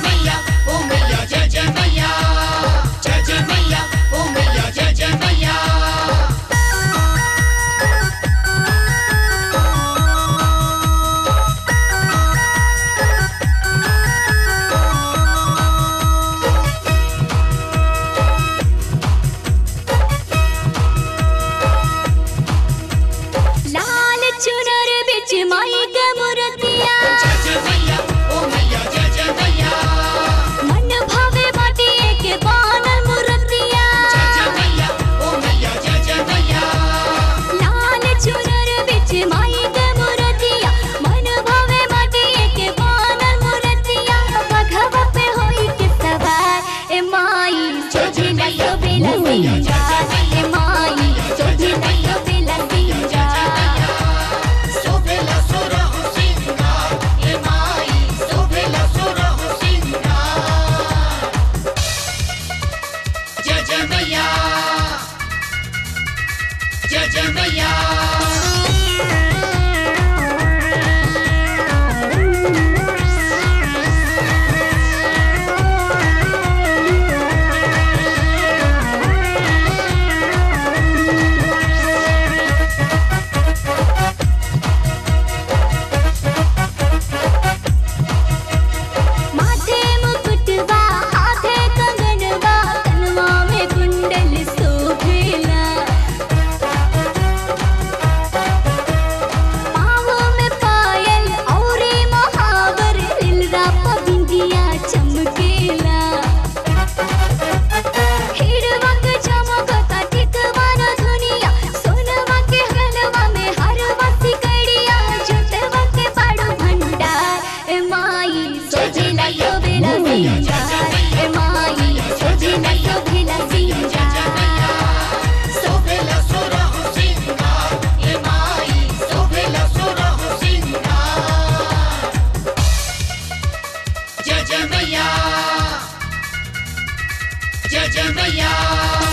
मैया ओ मैया जय जय मैया, जय जय मैया ओ मैया जय जय मैया। माई के मूर्तिया जय जय मैया ओ मैया जय जय मैया, मन भावे माटी के बनल मूर्तिया जय जय मैया ओ मैया जय जय मैया। लाल चुनर बिच माई के मूर्तिया, मन भावे माटी के बनल मूर्तिया। बघवा पे होई के सवार ए माई सोझे नयो बेला सिंगार, ए माई सोझे नयो बेला सिंगार। जय जय मैया। माथे मुकुटवा हाथे कंगनवा, कनवा में कुंडल शोभेला। पाँव में पायल औरे महावर, लीलरा प बिंदिया चमकेला। हिरवा के चमकता टिकवा न धुनिया, सोनवा के हलवा में हरवा सिकड़िया। जुटवा के बड़ो भंडार ए माई सोझे नयो बेला सिंगार, ए माई सोझे नयो बेला सिंगार। सोभेला सोरह सिंगार ए माई, सोभेला सोरह सिंगार। जय जय मैया, जय जय मैया।